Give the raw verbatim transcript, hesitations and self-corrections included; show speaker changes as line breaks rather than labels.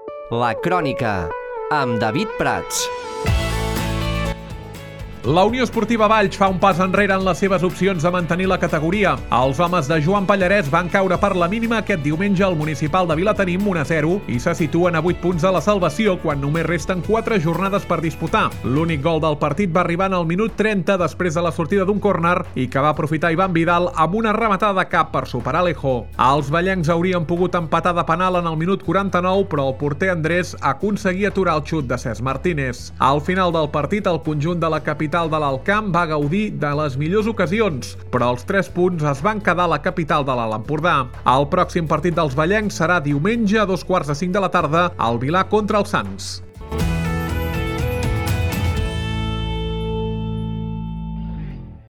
La Crònica, amb David Prats.
La Unió Esportiva Valls fa un pas enrere en les seves opcions de mantenir la categoria. Els homes de Joan Pallarès van caure per la mínima aquest diumenge al municipal de Vilatenim un a zero i se situen a vuit punts de la salvació quan només resten quatre jornades per disputar. L'únic gol del partit va arribar en el minut trenta després de la sortida d'un córner i que va aprofitar Ivan Vidal amb una rematada de cap per superar Alejo. Els vallencs haurien pogut empatar de penal en el minut quaranta-nou, però el porter Andrés aconseguia aturar el xut de Cesc Martínez. Al final del partit, el conjunt de la capital de l'Alt Camp va gaudir de les millors ocasions, però els tres punts es van quedar a la capital de l'Alt Empordà. El pròxim partit dels vallencs serà diumenge a dos quarts de cinc de la tarda al Vilar contra els Sants.